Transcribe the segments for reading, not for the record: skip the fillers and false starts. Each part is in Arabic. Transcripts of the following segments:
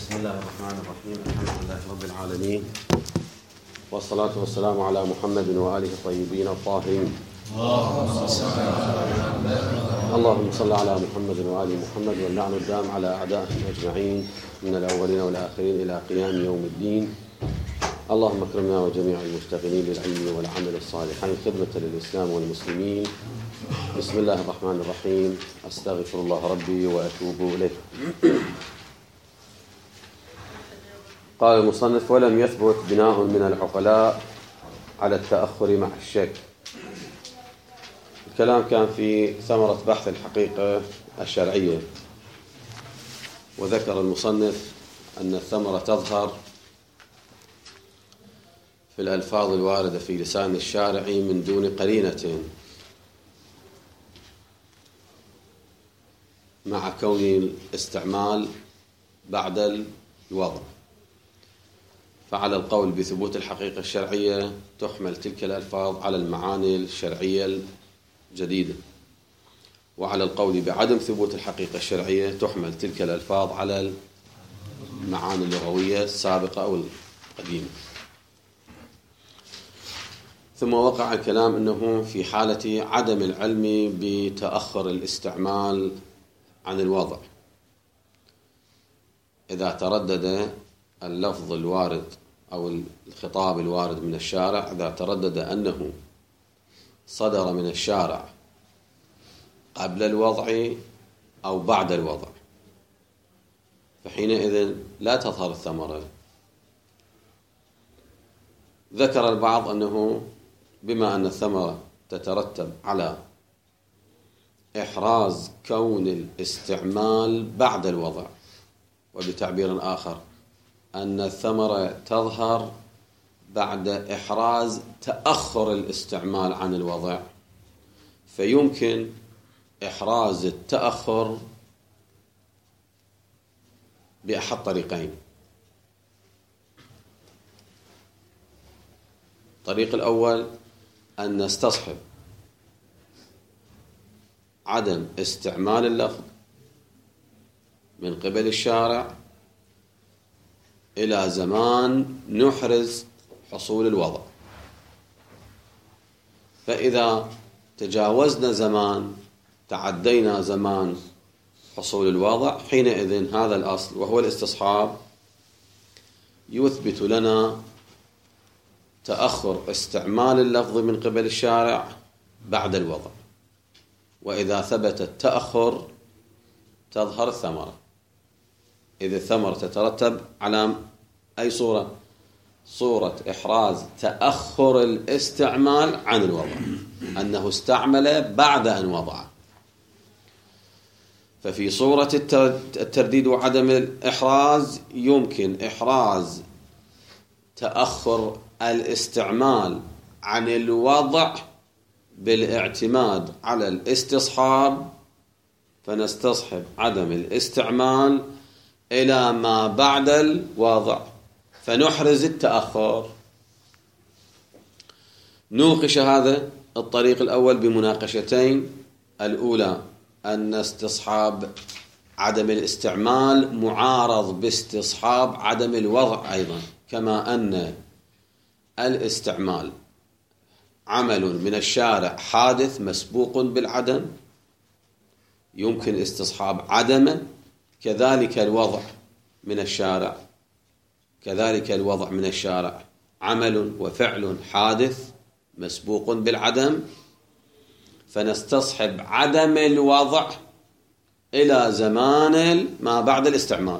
بسم الله الرحمن الرحيم. الحمد لله رب العالمين، والصلاة والسلام على محمد وآله الطيبين الطاهرين. اللهم صل على محمد وآل محمد، واللعن الدام على أعدائهم أجمعين من الأولين والآخرين إلى قيام يوم الدين. اللهم اكرمنا وجميع المشتغلين بالعلم والعمل الصالحين خدمة للإسلام والمسلمين. بسم الله الرحمن الرحيم. أستغفر الله ربي وأتوب إليه. قال المصنف: ولم يثبت بناء من العقلاء على التأخر مع الشك. الكلام كان في ثمرة بحث الحقيقة الشرعية، وذكر المصنف أن الثمرة تظهر في الألفاظ الواردة في لسان الشارع من دون قرينة، مع كون الاستعمال بعد الوضع. فعلى القول بثبوت الحقيقة الشرعية تحمل تلك الألفاظ على المعاني الشرعية الجديدة، وعلى القول بعدم ثبوت الحقيقة الشرعية تحمل تلك الألفاظ على المعاني اللغوية السابقة أو القديمة. ثم وقع الكلام أنه في حالة عدم العلم بتأخر الاستعمال عن الوضع، إذا تردد اللفظ الوارد أو الخطاب الوارد من الشارع، إذا تردد أنه صدر من الشارع قبل الوضع أو بعد الوضع، فحينئذ لا تظهر الثمرة. ذكر البعض أنه بما أن الثمرة تترتب على إحراز كون الاستعمال بعد الوضع، وبتعبير آخر أن الثمرة تظهر بعد إحراز تأخر الاستعمال عن الوضع، فيمكن إحراز التأخر بأحد طريقين. الطريق الأول أن نستصحب عدم استعمال اللفظ من قبل الشارع إلى زمان نحرز حصول الوضع، فإذا تجاوزنا زمان، تعدينا زمان حصول الوضع، حينئذ هذا الأصل وهو الاستصحاب يثبت لنا تأخر استعمال اللفظ من قبل الشارع بعد الوضع. وإذا ثبت التأخر تظهر الثمرة، إذ الثمرة تترتب على أي صورة؟ صورة إحراز تأخر الاستعمال عن الوضع، أنه استعمل بعد أن وضع. ففي صورة الترديد وعدم الإحراز يمكن إحراز تأخر الاستعمال عن الوضع بالاعتماد على الاستصحاب، فنستصحب عدم الاستعمال إلى ما بعد الوضع فنحرز التأخر. نوقش هذا الطريق الأول بمناقشتين: الأولى أن استصحاب عدم الاستعمال معارض باستصحاب عدم الوضع أيضا، كما أن الاستعمال عمل من الشارع حادث مسبوق بالعدم، يمكن استصحاب عدمه، كذلك الوضع من الشارع، كذلك الوضع من الشارع عمل وفعل حادث مسبوق بالعدم، فنستصحب عدم الوضع إلى زمان ما بعد الاستعمال،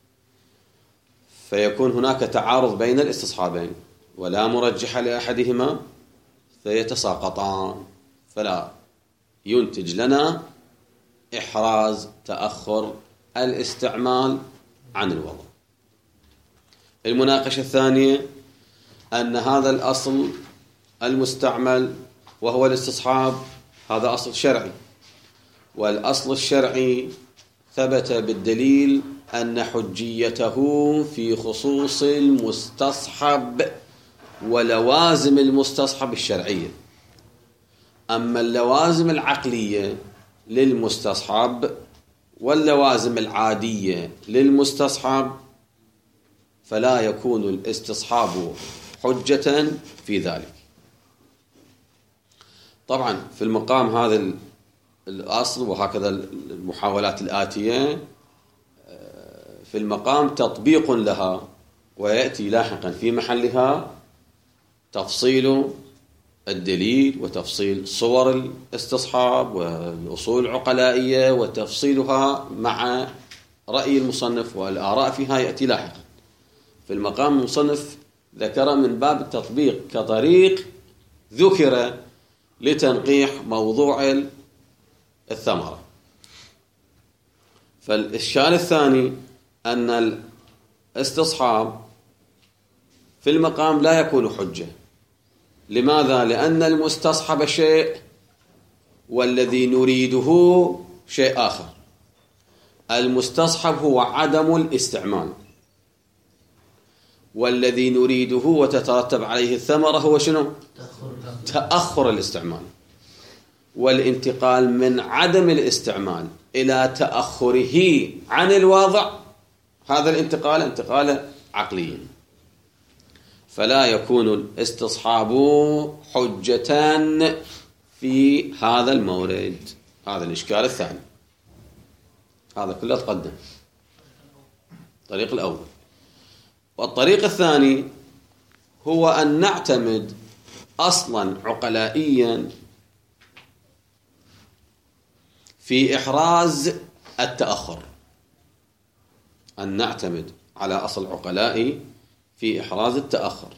فيكون هناك تعارض بين الاستصحابين ولا مرجح لأحدهما، فيتساقطان، فلا ينتج لنا إحراز تأخر الاستعمال عن الوضع. المناقشة الثانية أن هذا الأصل المستعمل وهو الاستصحاب هذا أصل شرعي، والأصل الشرعي ثبت بالدليل أن حجيته في خصوص المستصحب ولوازم المستصحب الشرعية. أما اللوازم العقلية للمستصحب واللوازم العادية للمستصحب فلا يكون الاستصحاب حجة في ذلك. طبعا في المقام هذا الأصل، وهكذا المحاولات الآتية في المقام تطبيق لها، ويأتي لاحقا في محلها تفصيل الدليل وتفصيل صور الاستصحاب والأصول العقلائية وتفصيلها مع رأي المصنف والآراء فيها يأتي لاحقا. في المقام المصنف ذكر من باب التطبيق كطريق ذكر لتنقيح موضوع الثمرة. فالإشكال الثاني أن الاستصحاب في المقام لا يكون حجة. لماذا؟ لأن المستصحب شيء والذي نريده شيء آخر. المستصحب هو عدم الاستعمال، والذي نريده وتترتب عليه الثمرة هو شنو؟ تأخر الاستعمال، والانتقال من عدم الاستعمال إلى تأخره عن الواضع، هذا الانتقال انتقال عقلي، فلا يكون الاستصحاب حجة في هذا المورد. هذا الإشكال الثاني، هذا كله تقدم. الطريق الأول. والطريق الثاني هو أن نعتمد أصلا عقلائيا في إحراز التأخر، أن نعتمد على أصل عقلائي في إحراز التأخر.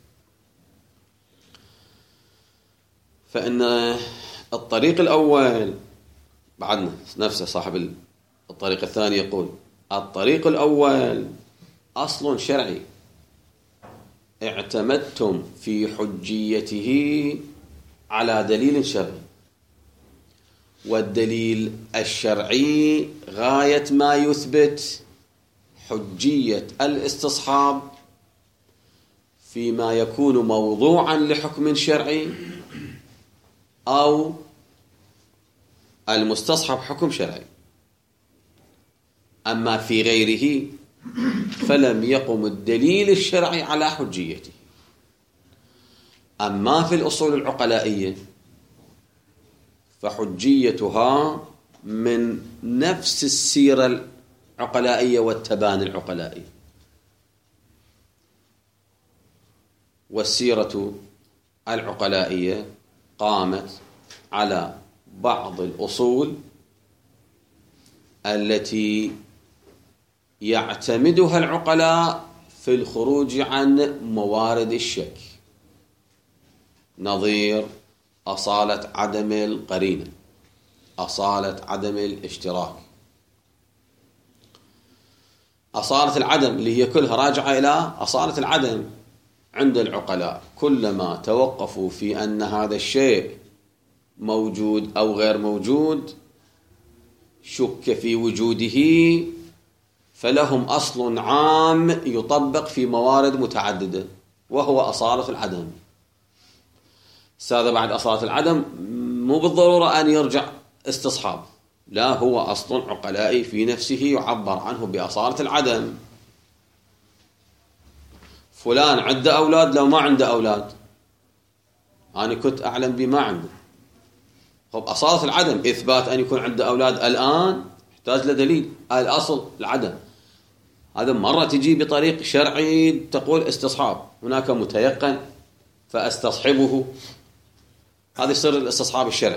فإن الطريق الأول بعدنا نفسه صاحب الطريق الثاني يقول الطريق الأول أصل شرعي اعتمدتم في حجيته على دليل شرعي، والدليل الشرعي غاية ما يثبت حجية الاستصحاب فيما يكون موضوعا لحكم شرعي أو المستصحب حكم شرعي. أما في غيره فلم يقم الدليل الشرعي على حجيته. أما في الأصول العقلائية فحجيتها من نفس السيرة العقلائية والتباني العقلائي، والسيرة العقلائية قامت على بعض الأصول التي يعتمدها العقلاء في الخروج عن موارد الشك، نظير أصالة عدم القرينة، أصالة عدم الاشتراك. أصالة العدم اللي هي كلها راجعة إلى أصالة العدم عند العقلاء، كلما توقفوا في أن هذا الشيء موجود أو غير موجود، شك في وجوده، فلهم أصل عام يطبق في موارد متعددة وهو أصالة العدم. هذا بعد أصالة العدم مو بالضرورة أن يرجع استصحاب، لا، هو أصل عقلائي في نفسه يعبر عنه بأصالة العدم. فلان عنده أولاد لو ما عنده أولاد أنا كنت أعلم بما عنده. خب أصالة العدم إثبات أن يكون عنده أولاد الآن يحتاج لدليل، الأصل العدم. هذا مرة تجي بطريق شرعي تقول استصحاب، هناك متيقن فاستصحبه، هذا يصير الاستصحاب الشرعي.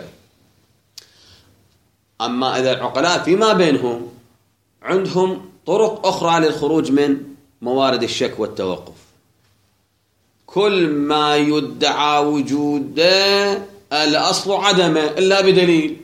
أما إذا العقلاء فيما بينهم عندهم طرق أخرى للخروج من موارد الشك والتوقف، كل ما يدعى وجوده الأصل عدمه إلا بدليل.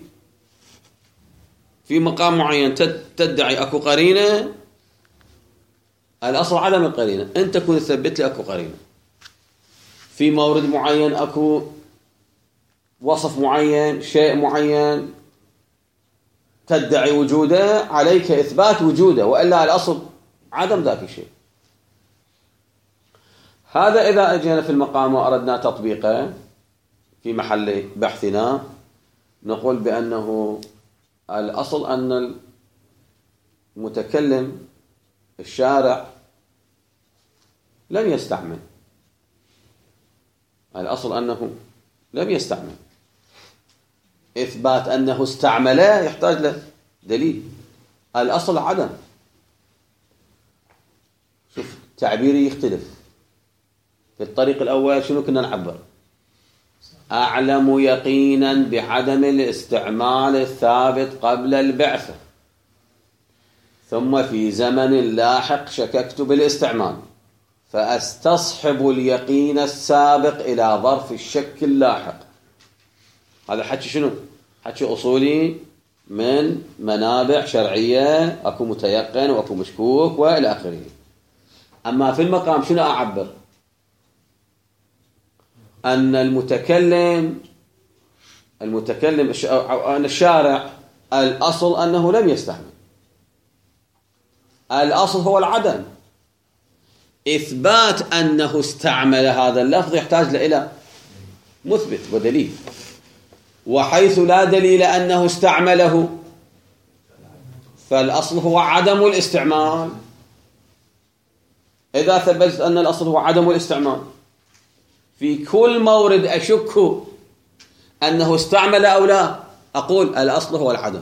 في مقام معين تدعي أكو قرينة، الأصل عدم القرينة، أنت كنت تثبت لي أكو قرينة. في مورد معين أكو وصف معين، شيء معين تدعي وجوده، عليك إثبات وجوده، وإلا الأصل عدم ذاك الشيء. هذا إذا أجينا في المقام وأردنا تطبيقه في محل بحثنا، نقول بأنه الأصل أن المتكلم الشارع لم يستعمل. الأصل أنه لم يستعمل. إثبات أنه استعمله يحتاج له دليل. الأصل عدم. شوف تعبيري يختلف. في الطريق الأول شنو كنا نعبر؟ أعلم يقينا بعدم الاستعمال الثابت قبل البعثة، ثم في زمن لاحق شككت بالاستعمال، فأستصحب اليقين السابق إلى ظرف الشك اللاحق. هذا حكي شنو؟ حكي أصولي من منابع شرعية، أكو متيقن وأكو مشكوك وإلى آخره. أما في المقام شنو أعبر؟ أن المتكلم أو أن الشارع الأصل أنه لم يستعمل. الأصل هو العدم. إثبات أنه استعمل هذا اللفظ يحتاج إلى مثبت ودليل، وحيث لا دليل أنه استعمله فالأصل هو عدم الاستعمال. إذا ثبتت أن الأصل هو عدم الاستعمال في كل مورد أشك أنه استعمل أو لا، أقول الأصل هو العدم.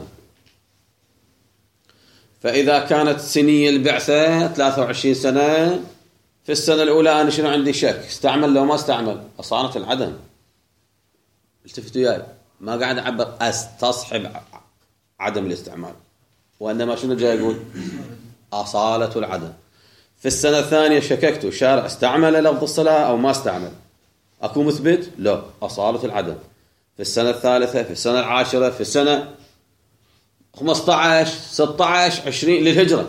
فإذا كانت سنية البعثة 23 سنة، في السنة الأولى أنا شنو عندي شك؟ استعمل لو ما استعمل؟ أصالة العدم. التفتوا ياي، ما قاعد أعبر أستصحب عدم الاستعمال، وإنما شنو جاي يقول؟ أصالة العدم. في السنة الثانية شككت الشارع استعمل لفظ الصلاة أو ما استعمل، أكو مثبت؟ لا، أصالة العدم. في السنة الثالثة، في السنة العاشرة، في السنة 15 16 20 للهجرة،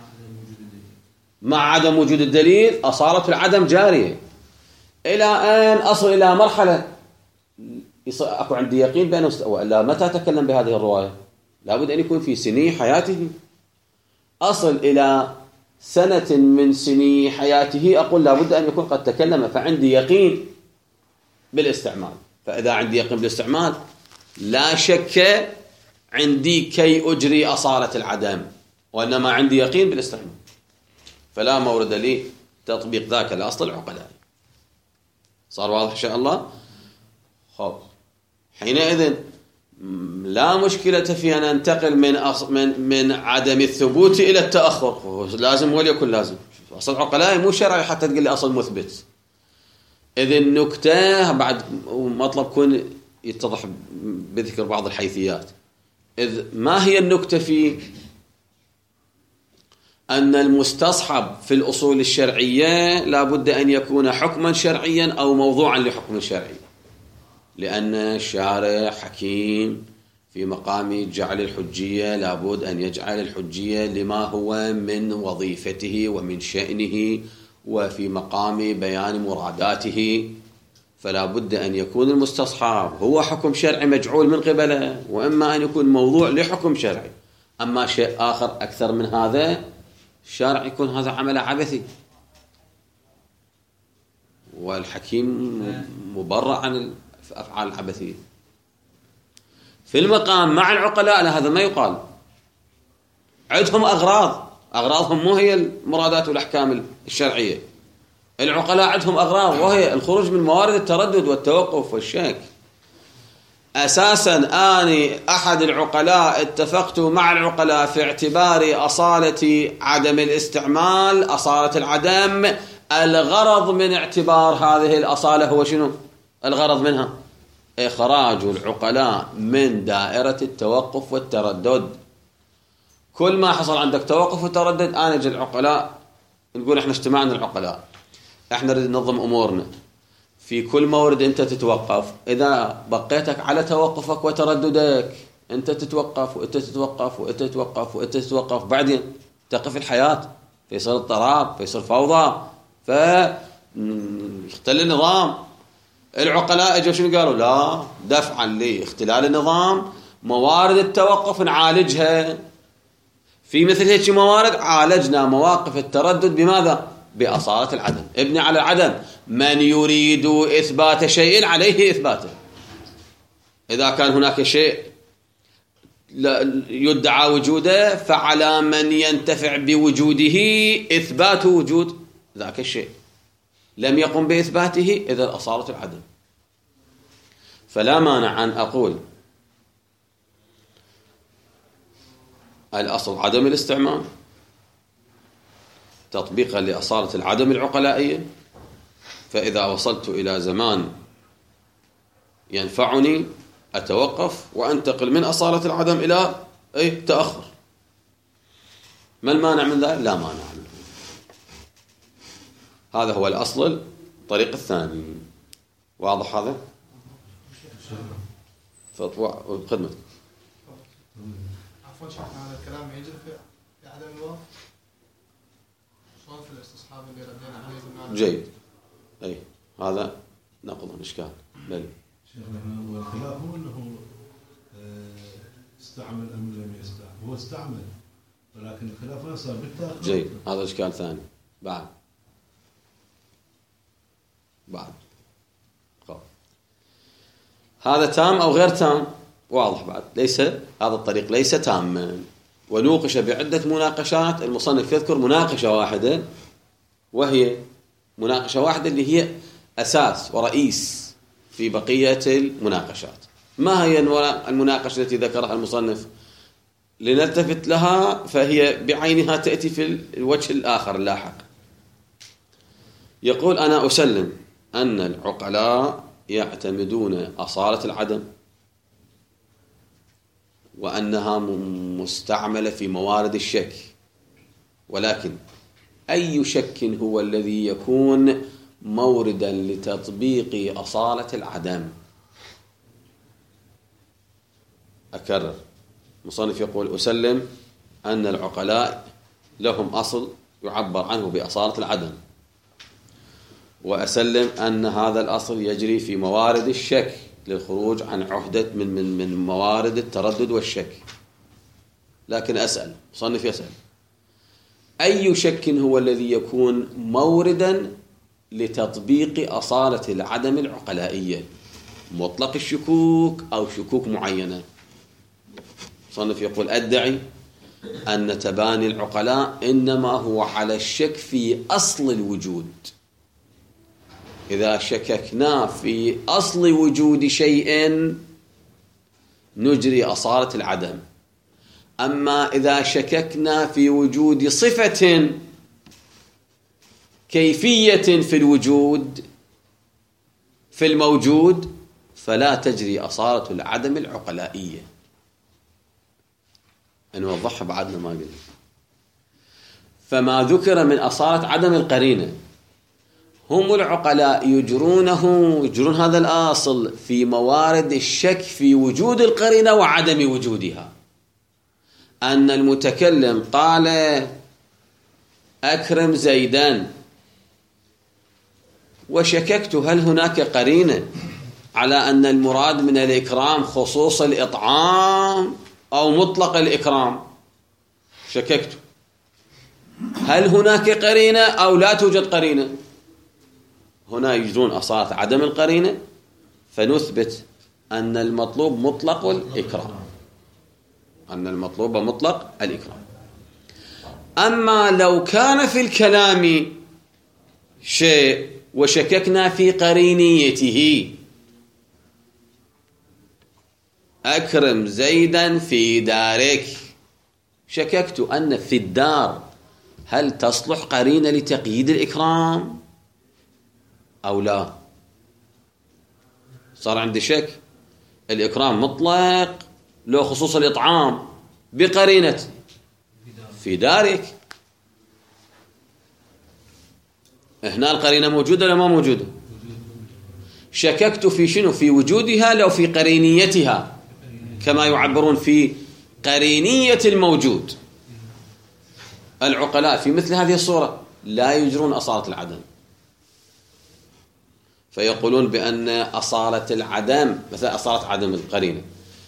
مع عدم وجود الدليل أصالة العدم جارية إلى أن أصل إلى مرحلة أكو عندي يقين بأنه وإلا متى أتكلم بهذه الرواية؟ لابد أن يكون في سني حياته. أصل إلى سنة من سني حياته أقول لابد أن يكون قد تكلم، فعندي يقين بالاستعمال. فإذا عندي يقين بالاستعمال لا شك عندي كي أجري أصالة العدم، وإنما عندي يقين بالاستعمال، فلا مورد لي تطبيق ذاك الأصل العقلائي. صار واضح إن شاء الله؟ خب حينئذ لا مشكلة في أن أنتقل من عدم الثبوت إلى التأخر. لازم وليكن لازم. أصل عقلائي مو شرعي حتى تقول لي أصل مثبت. إذ النكتة بعد مطلب كون يتضح بذكر بعض الحيثيات. إذ ما هي النكتة في أن المستصحب في الأصول الشرعية لابد أن يكون حكما شرعيا أو موضوعا لحكم شرعي، لأن الشارع حكيم في مقام جعل الحجية لابد أن يجعل الحجية لما هو من وظيفته ومن شأنه وفي مقام بيان مراداته، فلا بد أن يكون المستصحب هو حكم شرعي مجعول من قبله، وإما أن يكون موضوع لحكم شرعي. أما شيء آخر أكثر من هذا الشارع يكون هذا عمل عبثي، والحكيم مبرع عن الأفعال العبثية. في المقام مع العقلاء لا، هذا ما يقال. عندهم أغراضهم مو هي المرادات والأحكام الشرعية. العقلاء عندهم أغراض، وهي الخروج من موارد التردد والتوقف والشك. أساسا أني أحد العقلاء اتفقت مع العقلاء في اعتبار أصالة عدم الاستعمال أصالة العدم. الغرض من اعتبار هذه الأصالة هو شنو؟ الغرض منها إخراج العقلاء من دائرة التوقف والتردد. كل ما حصل عندك توقف وتردد أنا أجي العقلاء نقول إحنا اجتمعنا العقلاء، إحنا نريد ننظم أمورنا. في كل مورد أنت تتوقف، إذا بقيتك على توقفك وترددك أنت تتوقف وأنت تتوقف وأنت تتوقف وأنت تتوقف، بعدين تقف الحياة، فيصير اضطراب، فيصير فوضى، فيختل النظام. العقلاء اجوا شنو قالوا؟ لا، دفعا لاختلال النظام موارد التوقف نعالجها. في مثل هيك موارد عالجنا مواقف التردد بماذا؟ بأصالة العدم. ابني على العدم. من يريد إثبات شيء عليه إثباته. إذا كان هناك شيء يدعى وجوده فعلى من ينتفع بوجوده إثبات وجود ذاك الشيء. لم يقم بإثباته، إذا أصالة العدم. فلا مانع أن أقول الأصل عدم الاستعمال تطبيقا لأصالة العدم العقلائية، فإذا وصلت إلى زمان ينفعني أتوقف وأنتقل من أصالة العدم إلى تأخر. ما المانع من ذلك؟ لا مانع منه. هذا هو الأصل. الطريق الثاني واضح هذا؟ خدمتك. عفوا شيخنا، هذا الكلام يجري في عدم الواقع شلون في الاستصحاب اللي ردينا عليه؟ جيد. أي هذا نقض إشكال. بل شيخنا هو الخلاف هو أنه استعمل أم لم يستعمل. هو استعمل ولكن الخلاف ما صار بالتأخير. جيد. هذا إشكال ثاني. بعد هذا تام أو غير تام واضح. بعد ليس هذا الطريق ليس تاما، ونوقش بعدة مناقشات. المصنف يذكر مناقشة واحدة، وهي مناقشة واحدة اللي هي أساس ورئيس في بقية المناقشات. ما هي المناقشة التي ذكرها المصنف؟ لنلتفت لها، فهي بعينها تأتي في الوجه الآخر اللاحق. يقول: أنا أسلم أن العقلاء يعتمدون أصالة العدم، وأنها مستعملة في موارد الشك، ولكن أي شك هو الذي يكون موردا لتطبيق أصالة العدم؟ أكرر، المصنف يقول: أسلم أن العقلاء لهم أصل يعبر عنه بأصالة العدم، وأسلم أن هذا الأصل يجري في موارد الشك للخروج عن عهدة من موارد التردد والشك. لكن أسأل، مصنف يسأل: أي شك هو الذي يكون موردا لتطبيق أصالة العدم العقلائية؟ مطلق الشكوك أو شكوك معينة؟ مصنف يقول: أدعي أن تباني العقلاء إنما هو على الشك في أصل الوجود. إذا شككنا في أصل وجود شيء نجري أصالة العدم. أما إذا شككنا في وجود صفة كيفية في الوجود في الموجود فلا تجري أصالة العدم العقلائية. نوضحها بعدنا ما قلنا. فما ذكر من أصالة عدم القرينة هم العقلاء يجرون هذا الأصل في موارد الشك في وجود القرينة وعدم وجودها. أن المتكلم قال: أكرم زيدان، وشككت هل هناك قرينة على أن المراد من الإكرام خصوص الإطعام أو مطلق الإكرام. شككت هل هناك قرينة أو لا توجد قرينة. هنا يجرون أصالة عدم القرينة، فنثبت أن المطلوب مطلق الإكرام، أن المطلوب مطلق الإكرام. أما لو كان في الكلام شيء وشككنا في قرينيته، أكرم زيدا في دارك، شككت أن في الدار هل تصلح قرينة لتقييد الإكرام أو لا؟ صار عندي شك، الإكرام مطلق له خصوص الإطعام بقرينة في دارك. هنا القرينة موجودة ولا ما موجودة؟ شككت في شنو؟ في وجودها لو في قرينيتها، كما يعبرون في قرينية الموجود. العقلاء في مثل هذه الصورة لا يجرون أصالة العدم، فيقولون بأن أصالة العدم مثل أصالة عدم القرينة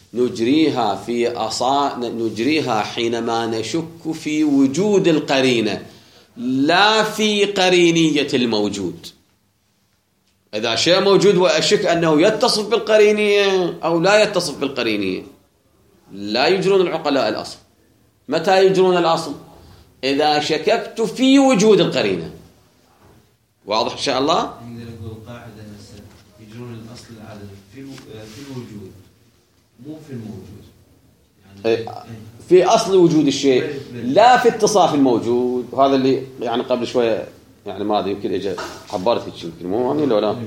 نجريها حينما نشك في وجود القرينة لا في قرينية الموجود. إذا شيء موجود وأشك أنه يتصف بالقرينية أو لا يتصف بالقرينية لا يجرون العقلاء الأصل. متى يجرون الأصل؟ إذا شككت في وجود القرينة. واضح إن شاء الله؟ نقدر نقول قاعدة هسه يجرون الأصل العدم في الوجود مو في الموجود يعني في أصل وجود الشيء لا في اتصاف الموجود. وهذا اللي يعني قبل شوية يعني ما أدري يمكن إجا عبارة هيك يمكن مو يعني لو لا.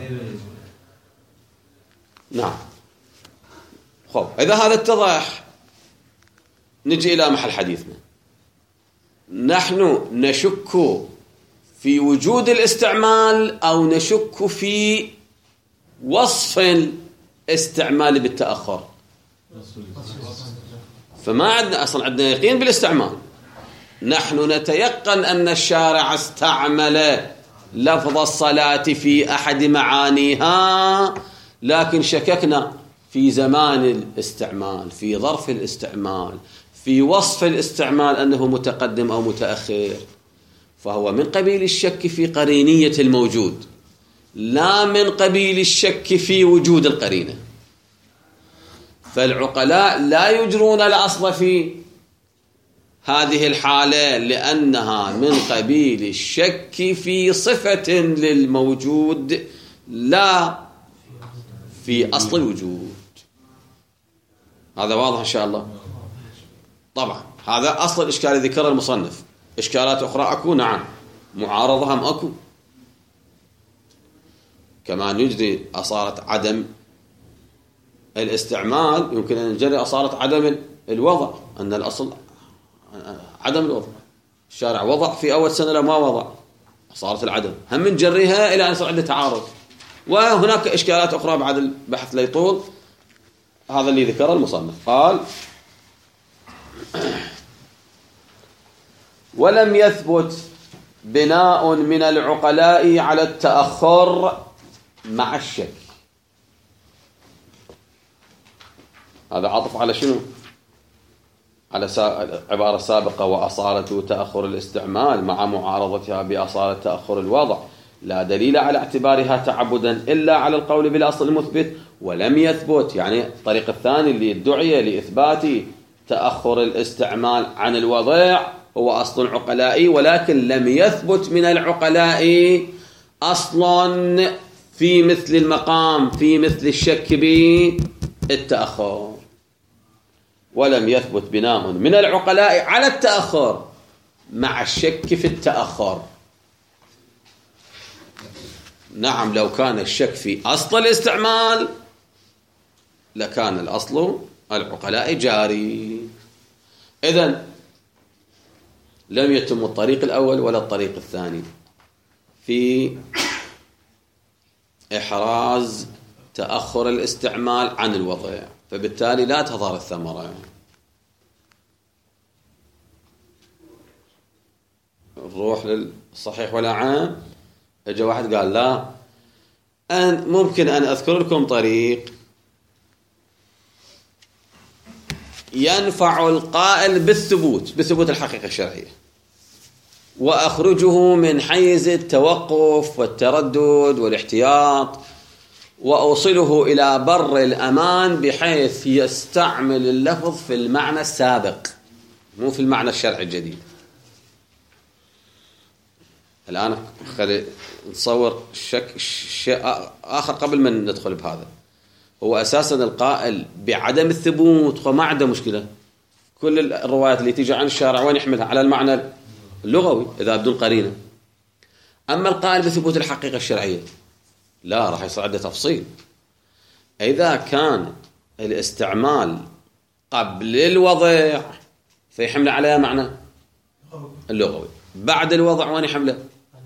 نعم. خب إذا هذا اتضح نجي إلى محل حديثنا. نحن نشك في وجود الاستعمال أو نشك في وصف الاستعمال بالتأخر. فما عندنا أصلا عندنا يقين بالاستعمال. نحن نتيقن أن الشارع استعمل لفظ الصلاة في أحد معانيها، لكن شككنا في زمان الاستعمال، في ظرف الاستعمال، في وصف الاستعمال أنه متقدم أو متأخر. فهو من قبيل الشك في قرينية الموجود، لا من قبيل الشك في وجود القرينة. فالعقلاء لا يجرون الأصل في هذه الحالة لأنها من قبيل الشك في صفة للموجود لا في أصل الوجود. هذا واضح إن شاء الله؟ طبعا هذا أصل الإشكال الذي ذكره المصنف. إشكالات أخرى أكو، نعم. معارضة هم أكو. كما نجري أصالة عدم الاستعمال يمكن أن نجري أصالة عدم الوضع، أن الأصل عدم الوضع. الشارع وضع في أول سنة لما وضع، أصالة العدم هم نجريها إلى أن يصير عنده تعارض. وهناك إشكالات أخرى بعد البحث لا يطول. هذا اللي ذكره المصنف. قال: ولم يثبت بناء من العقلاء على التأخر مع الشك. هذا عطف على شنو؟ على عبارة سابقة: وأصالة تأخر الاستعمال مع معارضتها بأصالة تأخر الوضع لا دليل على اعتبارها تعبدا إلا على القول بالأصل المثبت. ولم يثبت يعني الطريق الثاني اللي ادعي لإثبات تأخر الاستعمال عن الوضع هو أصل عقلائي، ولكن لم يثبت من العقلاء أصلا في مثل المقام، في مثل الشك بالتأخر. ولم يثبت بناء من العقلاء على التأخر مع الشك في التأخر. نعم، لو كان الشك في أصل الاستعمال لكان الأصل العقلاء جاري. إذن لم يتم الطريق الأول ولا الطريق الثاني في إحراز تأخر الاستعمال عن الوضع، فبالتالي لا تظهر الثمرة. نروح للصحيح ولا عام. اجى واحد قال: لا، ممكن أن أذكر لكم طريق ينفع القائل بثبوت الحقيقة الشرعية، وأخرجه من حيز التوقف والتردد والاحتياط، وأوصله إلى بر الأمان بحيث يستعمل اللفظ في المعنى السابق مو في المعنى الشرعي الجديد. الآن خلي نصور شيء آخر قبل ما ندخل بهذا. هو أساسا القائل بعدم الثبوت وما عنده مشكلة. كل الروايات اللي تيجي عن الشارع وين يحملها؟ على المعنى اللغوي إذا بدون قرينة. أما القائل بثبوت الحقيقة الشرعية لا، راح يصير عنده تفصيل. إذا كان الاستعمال قبل الوضع فيحمل على معنى اللغوي، بعد الوضع وين يحمله؟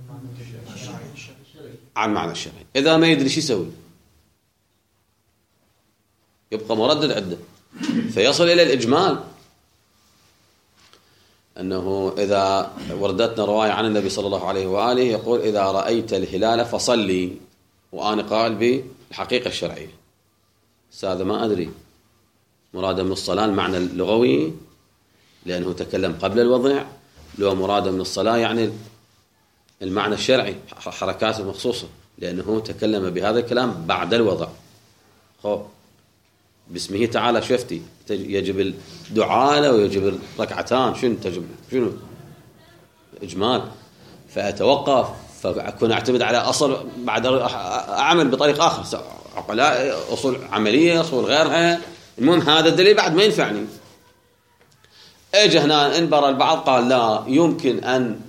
على المعنى الشرعي. إذا ما يدري شو يسوي؟ يبقى مردد عنده، فيصل إلى الإجمال أنه إذا وردتنا رواية عن النبي صلى الله عليه وآله يقول: إذا رأيت الهلال فصلي، وأنا قائل بالحقيقة الشرعية. هذا ما أدري مراد من الصلاة المعنى اللغوي لأنه تكلم قبل الوضع، لو مراد من الصلاة يعني المعنى الشرعي حركات مخصوصة لأنه تكلم بهذا الكلام بعد الوضع. خب باسمه تعالى شفتي يجب الدعاء ويجب الركعتان، شنو تجب؟ شنو إجمال؟ فأتوقف فأكون أعتمد على أصل بعد أعمل بطريق آخر، عقلاء أصول عملية أصول غيرها. المهم هذا الدليل بعد ما ينفعني. اجى هنا انبر البعض قال لا يمكن أن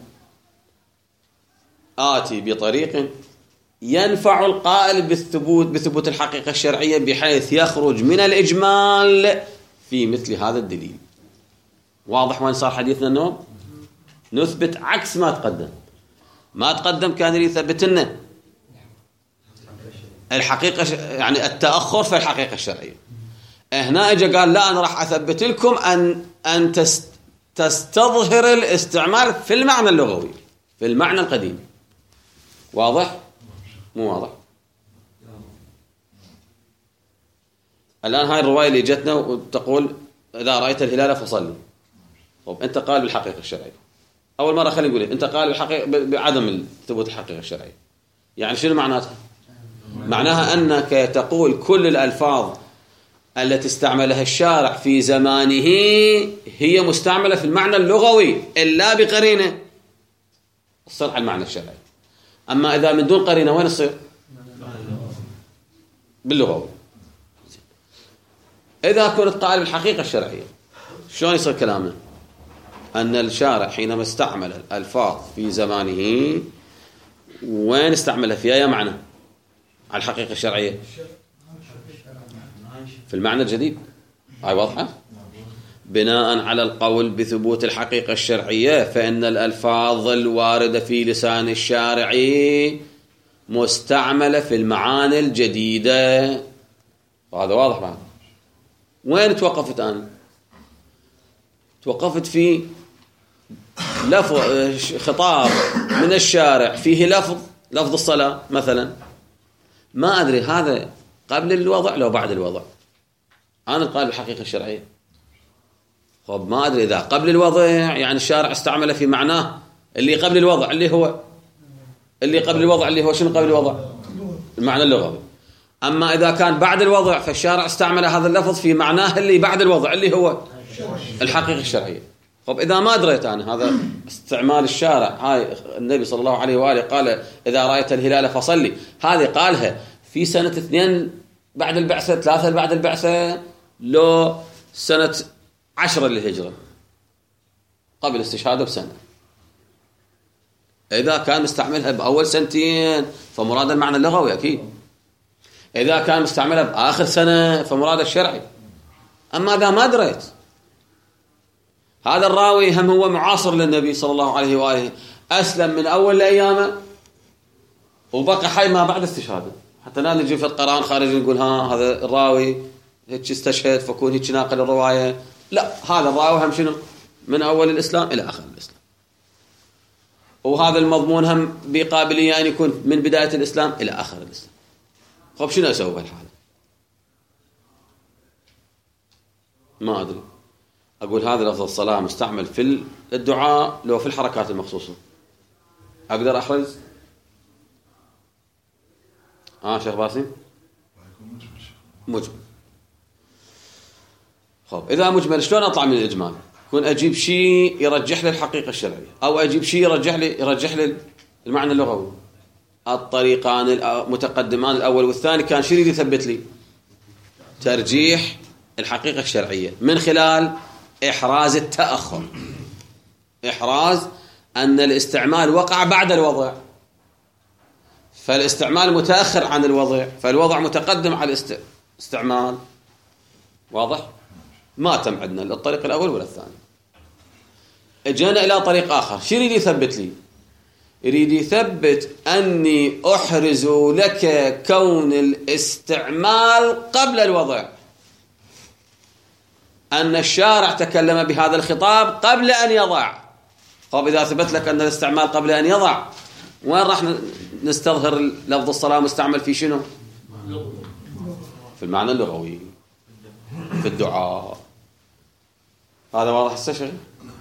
آتي بطريق ينفع القائل بثبوت الحقيقة الشرعية بحيث يخرج من الإجمال في مثل هذا الدليل. واضح وين صار حديثنا؟ النوم نثبت عكس ما تقدم. ما تقدم كان يثبت لنا الحقيقة، يعني التأخر في الحقيقة الشرعية. هنا اجى قال لا أنا راح أثبت لكم أن تستظهر الاستعمال في المعنى اللغوي في المعنى القديم. واضح؟ مو واضح؟ الآن هاي الرواية اللي جتنا وتقول إذا رأيت الهلال فصلي. طب أنت قال بالحقيقة الشرعية. أول مرة خلينا نقول أنت قال بالحقيقة بعدم ثبوت الحقيقة الشرعية. يعني شنو معناتها؟ معناها أنك تقول كل الألفاظ التي استعملها الشارع في زمانه هي مستعملة في المعنى اللغوي إلا بقرينة تصير على المعنى الشرعي. أما إذا من دون قرينة وين تصير؟ باللغوي. إذا كنت قائل بالحقيقة الشرعية شلون يصير كلامنا؟ أن الشارع حينما استعمل الألفاظ في زمانه وين استعملها في أي معنى على الحقيقة الشرعية؟ في المعنى الجديد. هاي واضحة؟ بناء على القول بثبوت الحقيقة الشرعية فإن الألفاظ الواردة في لسان الشارع مستعملة في المعاني الجديدة. وهذا واضح معنا. وين توقفت أنا؟ توقفت في لفظ خطاب من الشارع فيه لفظ الصلاة مثلا. ما أدري هذا قبل الوضع لو بعد الوضع. أنا قال الحقيقة الشرعية. طب ما أدري إذا قبل الوضع يعني الشارع استعمله في معناه اللي قبل الوضع اللي هو شنو قبل الوضع؟ المعنى اللغوي. أما إذا كان بعد الوضع فالشارع استعمل هذا اللفظ في معناه اللي بعد الوضع اللي هو الحقيقة الشرعية. طب إذا ما أدريت أنا هذا استعمال الشارع، هاي النبي صلى الله عليه وآله قال إذا رأيت الهلال فصلي، هذه قالها في سنة 2 بعد البعثة 3 بعد البعثة لو سنة 10 للهجرة قبل استشهاده بسنة. إذا كان مستعملها بأول 2 سنين فمراد المعنى اللغوي أكيد. إذا كان مستعملها بآخر سنة فمراد الشرعي. أما إذا ما دريت هذا الراوي هم هو معاصر للنبي صلى الله عليه وآله، أسلم من أول أيامه وبقى حي ما بعد استشهاده، حتى لا نجي في القرآن خارج نقول هذا الراوي هيك استشهد فكون هيك ناقل الرواية. لا، هذا الراوي هم شنو من أول الإسلام إلى آخر الإسلام، وهذا المضمون هم بقابلية أن يكون من بداية الإسلام إلى آخر الإسلام. طب شنو أسوي بهالحالة؟ ما أدري. أقول هذا لفظ الصلاة مستعمل في الدعاء لو في الحركات المخصوصة أقدر أحرز؟ شيخ باسم مجمل. طب إذا مجمل شلون أطلع من الإجمال؟ كون أجيب شيء يرجح لي الحقيقة الشرعية أو أجيب شيء يرجح لي المعنى اللغوي. الطريقان المتقدمان الأول والثاني كان شيء يثبت لي ترجيح الحقيقة الشرعية من خلال إحراز التأخر، إحراز أن الاستعمال وقع بعد الوضع، فالاستعمال متأخر عن الوضع، فالوضع متقدم على الاستعمال. واضح؟ ما تم عندنا الطريق الأول ولا الثاني. اجينا إلى طريق آخر. شو يريد يثبت لي؟ يريد يثبت أني أحرز لك كون الاستعمال قبل الوضع، أن الشارع تكلم بهذا الخطاب قبل أن يضع. طب إذا ثبت لك أن الاستعمال قبل أن يضع، وين راح نستظهر لفظ الصلاة مستعمل في شنو؟ في المعنى اللغوي في الدعاء. هذا واضح السشغل؟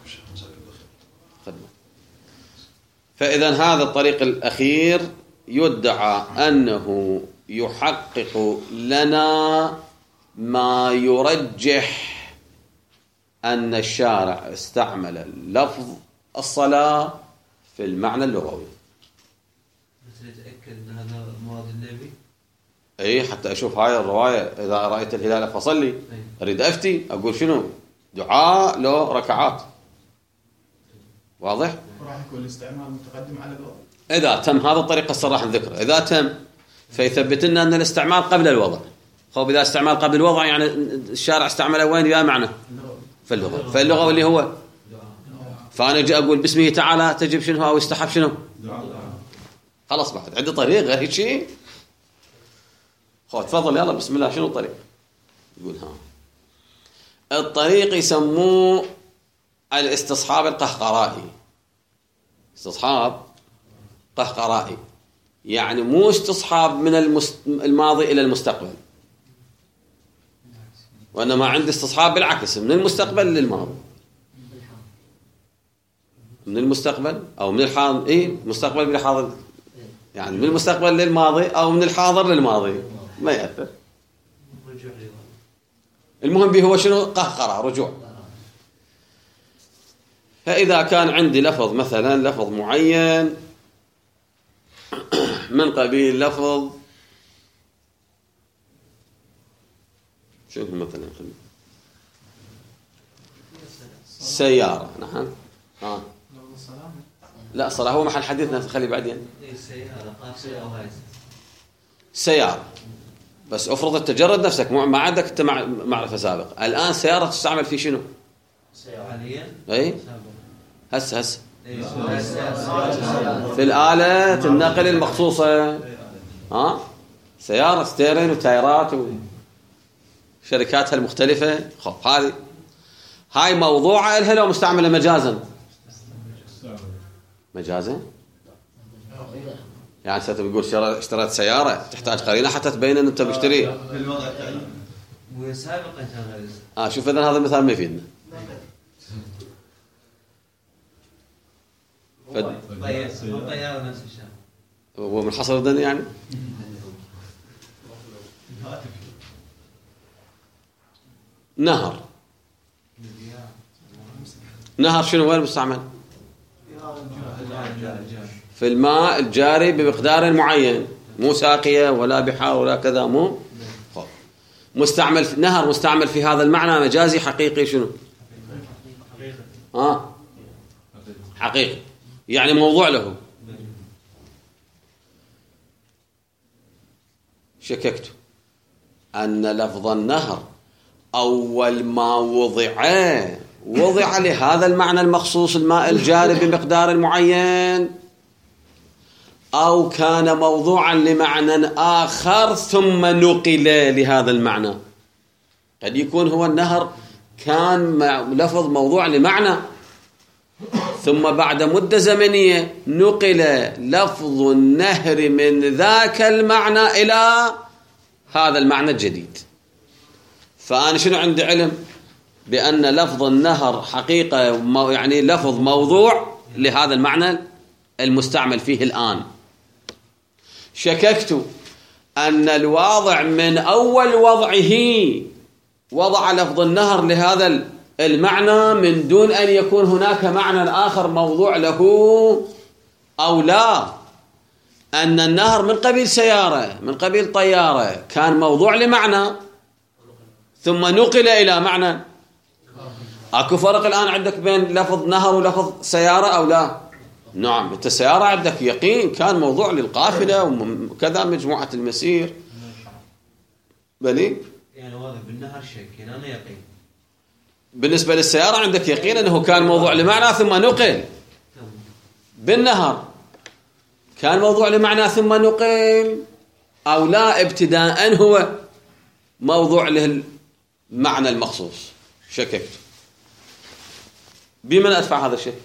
فإذا هذا الطريق الأخير يدعى أنه يحقق لنا ما يرجح أن الشارع استعمل لفظ الصلاة في المعنى اللغوي. حتى نتأكد أن هذا مراد النبي. اي حتى اشوف هاي الروايه اذا رايت الهلال فصلي، اريد افتي اقول شنو دعاء لو ركعات. واضح؟ راح يكون الاستعمال متقدم على الوضع. اذا تم هذا الطريقه الصراحه الذكر، اذا تم فيثبت لنا ان الاستعمال قبل الوضع. خب اذا استعمال قبل الوضع يعني الشارع استعمله وين يا معنى؟ في اللغه، فاللغه اللي هو فانا اجي اقول باسمه تعالى تجب شنو او يستحب شنو؟ خلاص بعد عندي طريق غير هيك شيء. خذ تفضل يلا بسم الله. شنو الطريق؟ يقول ها الطريق يسموه الاستصحاب القهقرائي. استصحاب قهقرائي يعني مو استصحاب من الماضي إلى المستقبل، وإنما عندي استصحاب بالعكس من المستقبل للماضي، من المستقبل أو من الحاضر. إيه مستقبل بالحاضر يعني من المستقبل للماضي أو من الحاضر للماضي ما يأثر. المهم به هو شنو؟ قهقرة رجوع. فإذا كان عندي لفظ مثلا لفظ معين من قبيل لفظ شنو مثلا سيارة. نعم لا صراحة هو محل حديثنا خلي بعدين. سيارة بس افرض تجرد نفسك ما عندك انت معرفة سابقة. الآن سيارة تستعمل في شنو؟ حاليا اي هسه في الآلة النقل المخصوصة. سيارة ستيرين وتايرات وشركاتها المختلفة. خب هاي موضوعة إلها لو مستعملة مجازا. مجازا يعني ساعة بيقول اشتريت سيارة تحتاج قرينة حتى تبين ان انت مشتري بالوضع التعليم وسابقا كان شوف اذا هذا المثال ما يفيدنا. طيارة نفس الشيء هو من حصر الدنيا يعني. نهر شنو وين مستعمل؟ في الماء الجاري بمقدار معين، مو ساقية ولا بحار ولا كذا. مو مستعمل في نهر مستعمل في هذا المعنى مجازي حقيقي. شنو حقيقي يعني موضوع له. شككت أن لفظ النهر أول ما وضع لهذا المعنى المخصوص الماء الجاري بمقدار معين، أو كان موضوعا لمعنى آخر ثم نقل لهذا المعنى. قد يكون هو النهر كان لفظ موضوع لمعنى ثم بعد مدة زمنية نقل لفظ النهر من ذاك المعنى إلى هذا المعنى الجديد. فأنا شنو عندي علم بأن لفظ النهر حقيقة يعني لفظ موضوع لهذا المعنى المستعمل فيه الآن. شككت أن الواضع من أول وضعه وضع لفظ النهر لهذا المعنى من دون أن يكون هناك معنى آخر موضوع له، أو لا أن النهر من قبيل سيارة من قبيل طيارة كان موضوع لمعنى ثم نقل إلى معنى. أكو فرق الآن عندك بين لفظ نهر ولفظ سيارة أو لا؟ نعم. أنت السيارة عندك يقين كان موضوع للقافلة وكذا مجموعة المسير بني يعني واضح بالنهر شك هنا أنا يقين. بالنسبة للسيارة عندك يقين أنه كان موضوع لمعنى ثم نقل. بالنهر كان موضوع لمعنى ثم نقل أو لا ابتداء هو موضوع له المعنى المخصوص. شككت. بمن أدفع هذا الشيء؟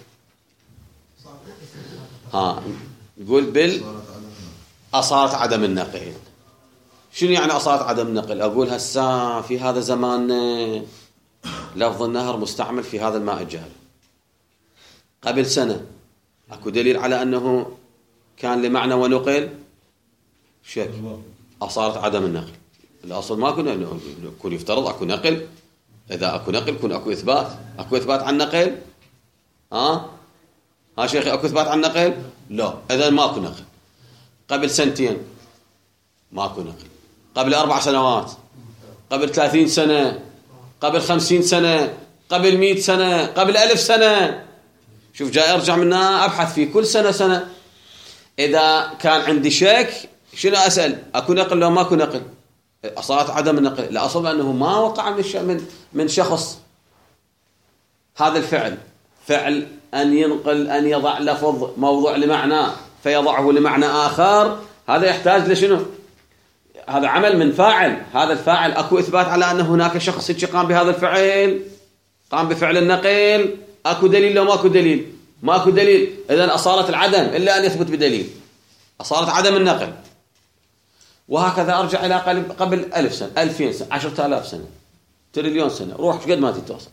يقول أصالة عدم النقل. شنو يعني أصالة عدم النقل؟ أقول هسا في هذا زمان لفظ النهر مستعمل في هذا الماء الجاري. قبل سنة أكو دليل على أنه كان لمعنى ونقل؟ شك. أصالة عدم النقل. الأصل ما كنا يكون يفترض أكو نقل. إذا أكو نقل يكون أكو إثبات. أكو إثبات عن نقل؟ ها شيخي أكو إثبات عن نقل؟ لا. إذا ما أكو نقل. قبل سنتين ماكو نقل، قبل 4 سنوات، قبل 30 سنة، قبل 50 سنة، قبل 100 سنة، قبل 1000 سنة. شوف جاي أرجع منها أبحث في كل سنة. إذا كان عندي شك شنو أسأل؟ أكو نقل لو ماكو نقل؟ أصالة عدم النقل لا، أصل أنه ما وقع من شخص هذا الفعل، فعل أن ينقل، أن يضع لفظ موضوع لمعنى فيضعه لمعنى آخر، هذا يحتاج لشنو؟ هذا عمل من فاعل. هذا الفاعل أكو إثبات على أن هناك شخص قام بهذا الفعل، قام بفعل النقل. أكو دليل لو ماكو دليل؟ ماكو دليل. إذن أصالة العدم إلا أن يثبت بدليل، أصالة عدم النقل. وهكذا أرجع إلى قبل 1000 سنة، 2000 سنة، 10,000 سنة، تريليون سنة، روح قد ما تتوصل.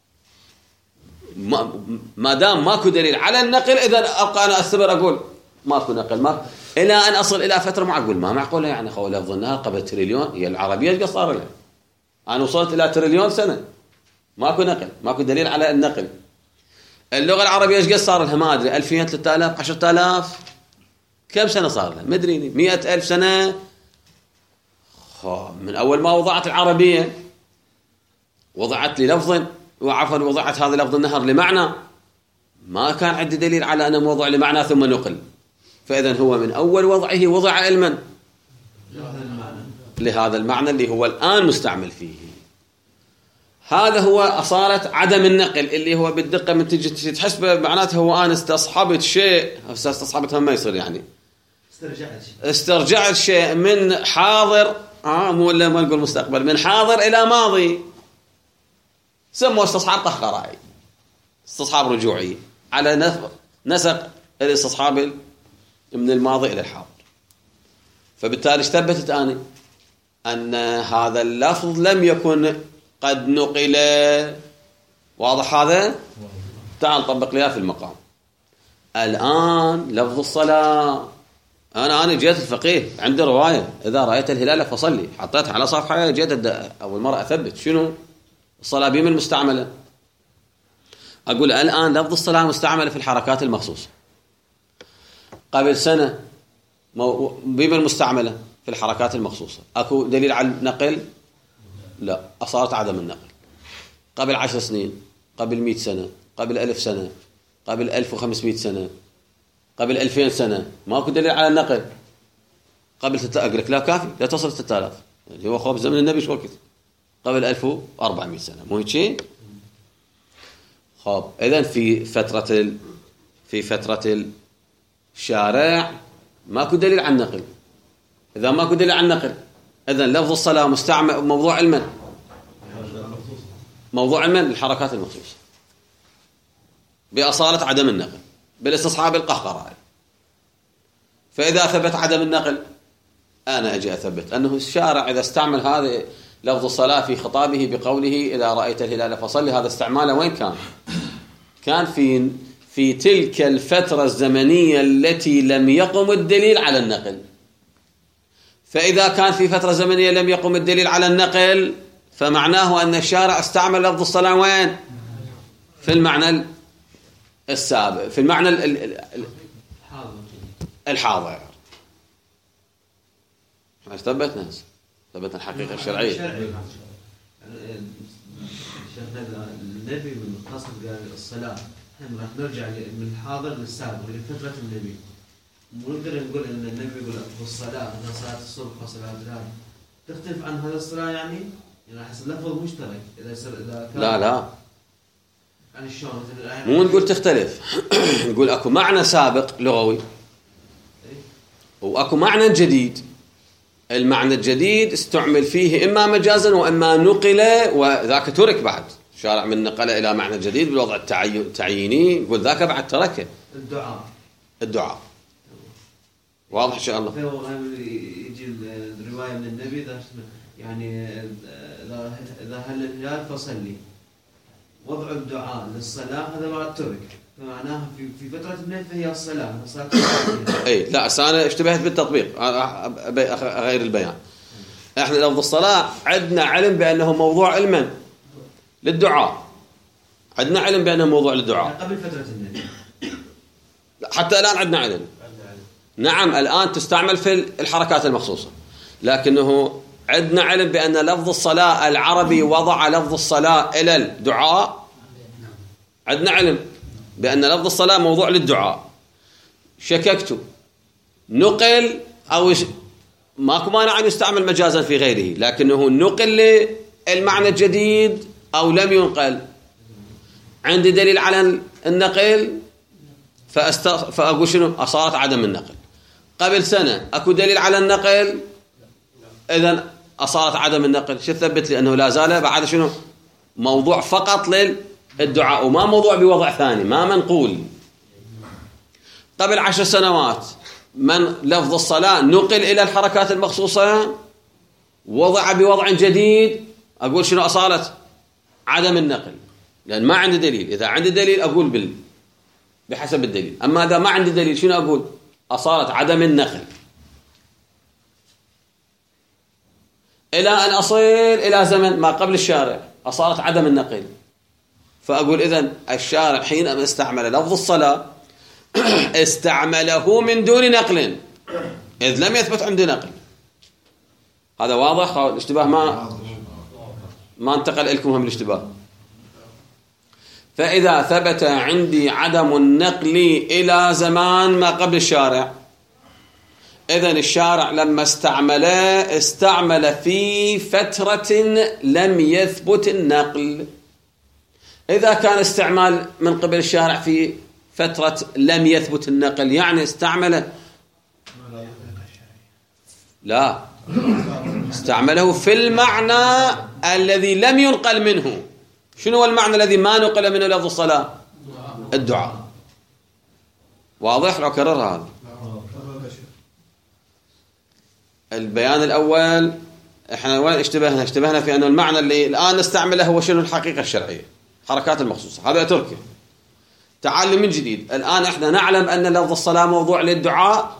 ما دام ماكو دليل على النقل إذن أبقى أنا أستمر أقول ماكو نقل، ما إلى أن أصل إلى فترة معقول. ما معقولة يعني خول لفظ النهار قبل تريليون، هي العربية ايش صار لها؟ أنا وصلت إلى تريليون سنة ماكو نقل، ماكو دليل على النقل. اللغة العربية ايش صار لها؟ ما أدري، 2000 3000 10,000 كم سنة صار لها؟ مدريني 100,000 سنة. من أول ما وضعت العربية وضعت لي لفظ، وعفوا وضعت هذا لفظ النهر لمعنى، ما كان عندي دليل على أنه موضوع لمعنى ثم نقل. فإذن هو من أول وضعه وضع علما لهذا المعنى اللي هو الآن مستعمل فيه. هذا هو أصالة عدم النقل، اللي هو بالدقة من تجي تحسب معناته هو أنا استصحبت شيء، استصحبتها ما يصير يعني استرجعت شيء من حاضر، مو ولا ما نقول مستقبل، من حاضر إلى ماضي، سموه استصحاب قهقرائي، استصحاب رجوعي على نسق الاستصحاب من الماضي إلى الحاضر. فبالتالي ثبتت أنا أن هذا اللفظ لم يكن قد نقل. واضح هذا؟ تعال نطبق لها في المقام. الآن لفظ الصلاة، أنا جيت الفقيه عندي رواية إذا رأيت الهلال فصلي، حطيتها على صفحة، جيت أول مرة أثبت شنو الصلاة بما المستعملة. أقول الآن لفظ الصلاة مستعملة في الحركات المخصوصة. قبل سنة بما المستعملة في الحركات المخصوصة. أكو دليل على النقل؟ لا، أصالة عدم النقل. قبل 10 سنين، قبل 100 سنة، قبل 1000 سنة، قبل 1500 سنة، قبل 2000 سنة، ماكو دليل على النقل. قبل أقول لك لا كافي، لا تصل 3000 يعني هو خوف زمن النبي شو وقت؟ قبل 1400 سنة، مو هيك شيء؟ خب إذن في فترة الشارع ماكو دليل على النقل. إذا ماكو دليل على النقل إذن لفظ الصلاة مستعمل موضوع علما، موضوع علما للحركات المخصوصة بأصالة عدم النقل بالاستصحاب القهقرائي. فإذا ثبت عدم النقل أنا أجي أثبت أنه الشارع إذا استعمل هذا لفظ الصلاة في خطابه بقوله إذا رأيت الهلال فصلي، هذا استعماله وين كان في تلك الفترة الزمنية التي لم يقم الدليل على النقل. فإذا كان في فترة زمنية لم يقم الدليل على النقل فمعناه أن الشارع استعمل لفظ الصلاة وين؟ في المعنى السابق، في المعنى الحاضر. ثبتنا الحقيقة الشرعية. النبي من قصد قال الصلاة، احنا راح نرجع من الحاضر للسابق لفترة النبي. نقدر نقول ان النبي يقول الصلاة أنها صلاة الصبح وصلاة الظهر تختلف عن هذا الصلاة يعني أحس اللفظ مشترك إذا كان لا يعني شلون مثلا مو نقول تختلف نقول أكو معنى سابق لغوي وأكو معنى جديد. المعنى الجديد استعمل فيه إما مجازا وإما نقل، وذاك ترك بعد شارع من نقل إلى معنى جديد بالوضع التعييني، نقول ذاك بعد تركه الدعاء. واضح إن شاء الله. يجي الرواية من النبي يعني إذا هل الهلال فصلي، وضع الدعاء للصلاة هذا بعد ترك، فمعناها في فترة النبي فهي الصلاة أي لا أنا اشتبهت بالتطبيق، أغير البيان. إحنا لفظ الصلاة عندنا علم بأنه موضوع علما للدعاء، عندنا علم بأنه موضوع للدعاء قبل فترة النبي، حتى الآن عندنا علم. نعم الآن تستعمل في الحركات المخصوصة، لكنه عندنا علم بأن لفظ الصلاة العربي وضع لفظ الصلاة إلى الدعاء. عندنا علم بأن لفظ الصلاة موضوع للدعاء. شككت نقل أو ماكو مانع أن يستعمل مجازا في غيره، لكنه نقل للمعنى الجديد أو لم ينقل. عندي دليل على النقل فأقول شنو؟ أصارت عدم النقل. قبل سنة أكو دليل على النقل، إذن أصارت عدم النقل. شو ثبت لي؟ أنه لا زال بعد شنو؟ موضوع فقط للدعاء وما موضوع بوضع ثاني، ما منقول. قبل 10 سنوات من لفظ الصلاة نقل إلى الحركات المخصوصة وضع بوضع جديد، أقول شنو؟ أصالت عدم النقل، لأن ما عندي دليل. إذا عندي دليل أقول بحسب الدليل، أما إذا ما عندي دليل شنو أقول؟ أصالت عدم النقل. إلى أن أصل إلى زمن ما قبل الشارع أصالت عدم النقل، فأقول إذن الشارع حينما استعمل لفظ الصلاة استعمله من دون نقل، إذ لم يثبت عندي نقل. هذا واضح؟ الاشتباه ما انتقل لكم هم الاشتباه. فإذا ثبت عندي عدم النقل إلى زمان ما قبل الشارع، إذن الشارع لما استعمل في فترة لم يثبت النقل. إذا كان استعمال من قبل الشارع في فترة لم يثبت النقل، يعني استعمله لا استعمله في المعنى الذي لم ينقل منه. شنو هو المعنى الذي ما نقل منه لفظ الصلاة؟ الدعاء. واضح؟ لو كرر هذا البيان الأول. احنا وين اشتبهنا في أن المعنى اللي الآن نستعمله هو شنو؟ الحقيقة الشرعية، حركات المخصوصة. هذا أتركه. تعال من جديد. الآن احنا نعلم أن لفظ الصلاة موضوع للدعاء.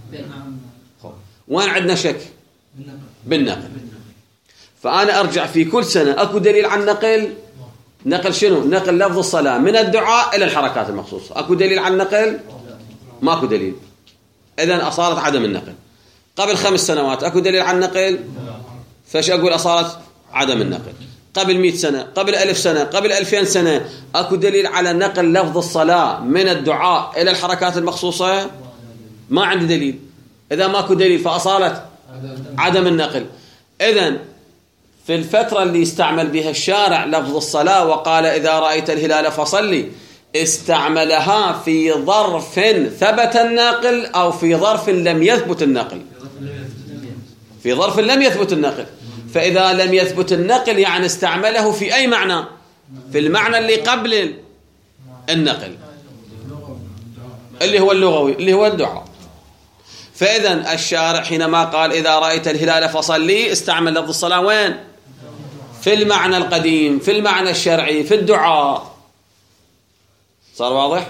وين عندنا شك؟ بالنقل. فأنا أرجع في كل سنة أكو دليل عن نقل شنو؟ نقل لفظ الصلاة من الدعاء إلى الحركات المخصوصة. أكو دليل عن نقل؟ ماكو دليل. إذن أصارت عدم النقل. قبل 5 سنوات أكو دليل عن نقل؟ فايش أقول؟ أصارت عدم النقل. قبل 100 سنة، قبل 1000 سنة، قبل 2000 سنة أكو دليل على نقل لفظ الصلاة من الدعاء إلى الحركات المخصوصة؟ ما عندي دليل. إذا ماكو دليل فأصالت عدم النقل. إذن في الفترة اللي استعمل بها الشارع لفظ الصلاة وقال إذا رأيت الهلال فصلي، استعملها في ظرف ثبت النقل أو في ظرف لم يثبت النقل؟ في ظرف لم يثبت النقل. فإذا لم يثبت النقل يعني استعمله في أي معنى؟ في المعنى اللي قبل النقل اللي هو اللغوي اللي هو الدعاء. فإذا الشارع حينما قال إذا رأيت الهلال فصلي استعمل لفظ الصلاة وين؟ في المعنى القديم، في المعنى الشرعي، في الدعاء. صار واضح؟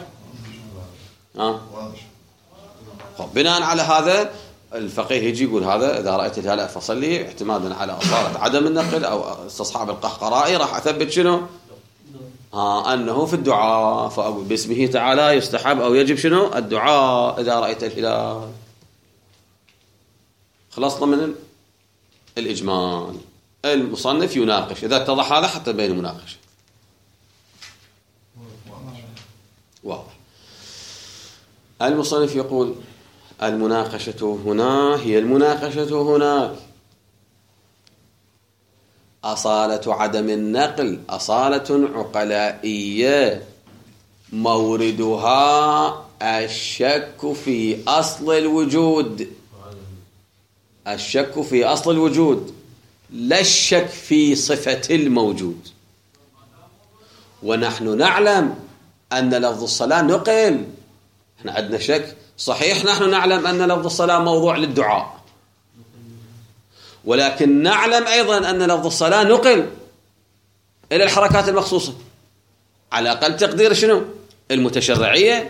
بناء على هذا الفقيه يجي يقول هذا إذا رأيت الهلال فصلي اعتمادا على أصالة عدم النقل أو استصحاب القهقرائي راح أثبت شنو؟ أنه في الدعاء. فأقول باسمه تعالى يستحب أو يجب شنو؟ الدعاء إذا رأيت الهلال. خلصنا من الإجمال. المصنف يناقش إذا اتضح هذا حتى بين المناقشة. واضح. المصنف يقول المناقشة هنا هي المناقشة هناك. أصالة عدم النقل أصالة عقلائية موردها الشك في أصل الوجود. الشك في أصل الوجود لا الشك في صفة الموجود. ونحن نعلم أن لفظ الصلاة نقل. احنا عندنا شك صحيح. نحن نعلم أن لفظ الصلاة موضوع للدعاء، ولكن نعلم أيضا أن لفظ الصلاة نقل إلى الحركات المخصوصة على أقل تقدير شنو؟ المتشرعية.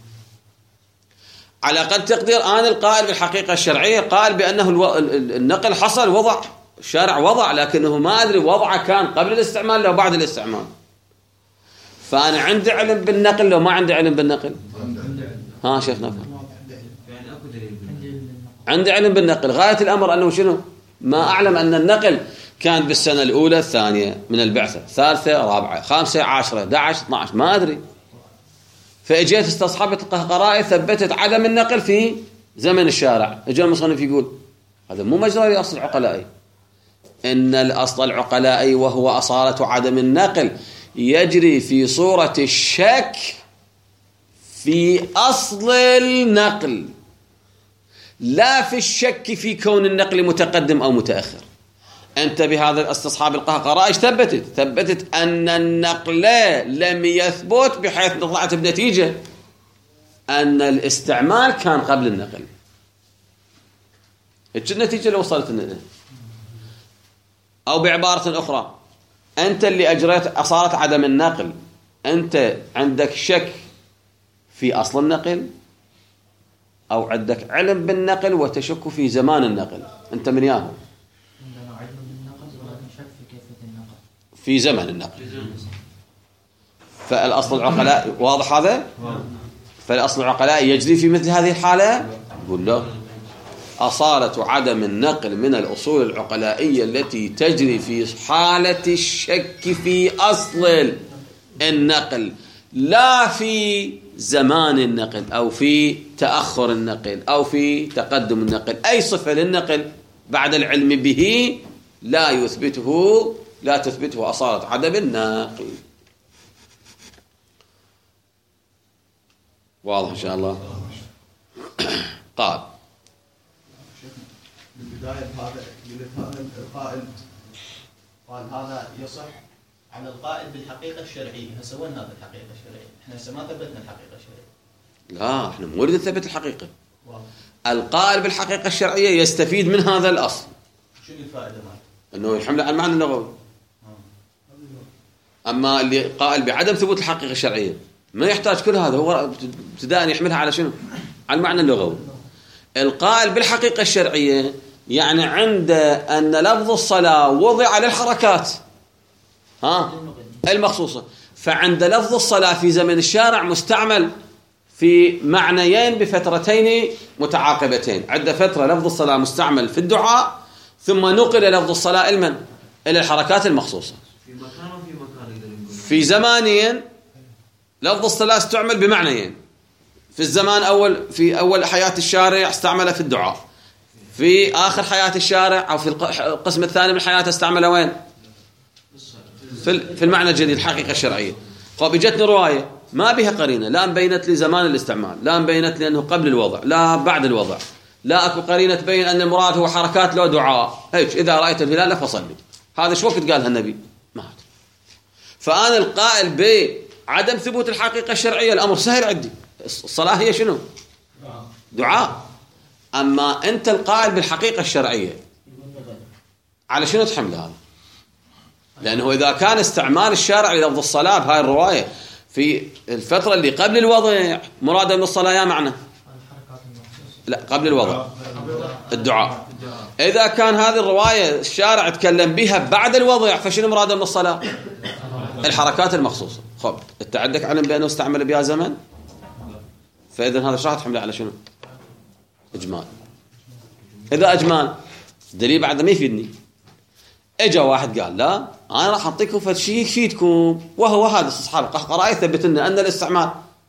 على أقل تقدير آن القائل بالحقيقة الشرعية قال بأنه النقل حصل وضع الشارع وضع، لكنه ما أدري وضعه كان قبل الاستعمال لو بعد الاستعمال. فأنا عندي علم بالنقل لو ما عندي علم بالنقل. شيخنا يعني أكو الدليل؟ عندي علم بالنقل. غاية الأمر أنه شنو؟ ما أعلم أن النقل كان بالسنة الأولى الثانية من البعثة، ثالثة رابعة خامسة 10 11 12 ما أدري. فإجيت استصحبت القرائن ثبتت عدم النقل في زمن الشارع. اجى المصنف يقول هذا مو مجرى أصل العقلائي، إن الأصل العقلائي وهو أصالة عدم النقل يجري في صورة الشك في أصل النقل، لا في الشك في كون النقل متقدم أو متأخر. أنت بهذا الاستصحاب القرائن ثبتت أن النقل لم يثبت بحيث طلعت بنتيجة أن الاستعمال كان قبل النقل. النتيجة اللي وصلت لنا. أو بعبارة أخرى، أنت اللي أجريت أصالة عدم النقل، أنت عندك شك في أصل النقل أو عندك علم بالنقل وتشك في زمان النقل. أنت من ياهو؟ عندنا علم بالنقل ولكن شك في كيفية النقل في زمن النقل. فالأصل العقلاء واضح هذا؟ فالأصل العقلاء يجري في مثل هذه الحالة؟ يقول له أصالة عدم النقل من الأصول العقلائية التي تجري في حالة الشك في أصل النقل، لا في زمان النقل أو في تأخر النقل أو في تقدم النقل. أي صفة للنقل بعد العلم به لا تثبته أصالة عدم النقل. واضح إن شاء الله. قال بالبداية هذا القائل قال هذا يصح على القائل بالحقيقة الشرعية. هسه وين هذا الحقيقة الشرعية؟ احنا هسه ما ثبتنا الحقيقة الشرعية. لا، احنا مو نريد نثبت الحقيقة. القائل بالحقيقة الشرعية يستفيد من هذا الأصل. شنو الفائدة مالته؟ أنه يحمل على المعنى اللغوي. أما اللي قائل بعدم ثبوت الحقيقة الشرعية ما يحتاج كل هذا، هو ابتداء يحملها على شنو؟ على المعنى اللغوي. القائل بالحقيقة الشرعية يعني عند أن لفظ الصلاة وضع للحركات المخصوصة، فعند لفظ الصلاة في زمن الشارع مستعمل في معنيين بفترتين متعاقبتين. عند فترة لفظ الصلاة مستعمل في الدعاء، ثم نقل لفظ الصلاة إلى الحركات المخصوصة. في مكان وفي مكان. في زمانين لفظ الصلاة استعمل بمعنيين. في الزمان في أول حياة الشارع استعمله في الدعاء، في آخر حياة الشارع أو في القسم الثاني من حياته استعمله وين؟ في المعنى الجديد الحقيقة الشرعية. فبجتني رواية ما بها قرينة، لا مبينت لي زمان الاستعمال، لا مبينت لي أنه قبل الوضع، لا بعد الوضع، لا أكو قرينة تبين أن المراد هو حركات لو دعاء. هيك إذا رأيت الهلال فصلي. هذا شو وقت قالها النبي؟ ما أدري. فأنا القائل بعدم ثبوت الحقيقة الشرعية الأمر سهل عندي. الصلاة هي شنو؟ دعاء. أما أنت القائل بالحقيقة الشرعية على شنو تحمل هذا؟ لأنه إذا كان استعمال الشارع للفظ الصلاة بهاي الرواية في الفترة اللي قبل الوضع مرادا من الصلاة يا معنى؟ لا، قبل الوضع الدعاء. إذا كان هذه الرواية الشارع تكلم بها بعد الوضع فشنو مرادا من الصلاة؟ الحركات المخصوصة. خب أنت عندك علم بأنه استعمل بها زمن، فإذا هذا شرح تحمله على شنو؟ إجمال. إذا إجمال دليل بعد ما يفيدني. اجا واحد قال لا انا راح اعطيكم فشي يفيدكم، وهو هذا اصحاب القرائن ثبت لنا ان الاستعمال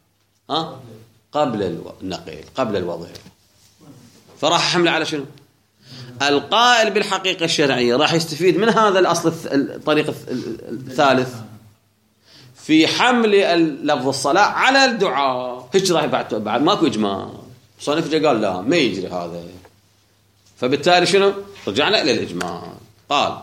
قبل النقل قبل الوضع. فراح حمله على شنو؟ القائل بالحقيقة الشرعية راح يستفيد من هذا الأصل الطريق الثالث في حمل لفظ الصلاة على الدعاء. هيك راح بعد ماكو إجماع. صنف جا قال لا ما يجري هذا، فبالتالي شنو؟ رجعنا إلى الإجماع. قال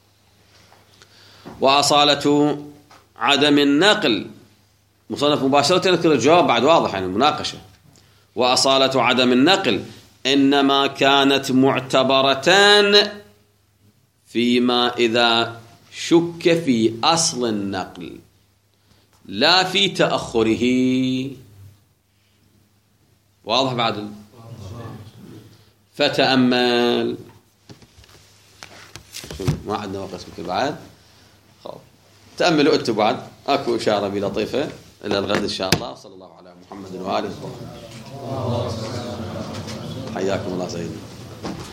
وأصالة عدم النقل، مصنف مباشرة يذكر الجواب بعد واضح يعني المناقشة. وأصالة عدم النقل إنما كانت معتبرتان فيما إذا شك في أصل النقل لا في تأخره. واضح بعد؟ فتأمل. ما عندنا وقت مثل بعد. تأملوا أنتم بعد. أكو إشارة بلطيفة إلى الغد إن شاء الله. صلى الله على محمد وآله وصحبه. حياكم الله سيدنا.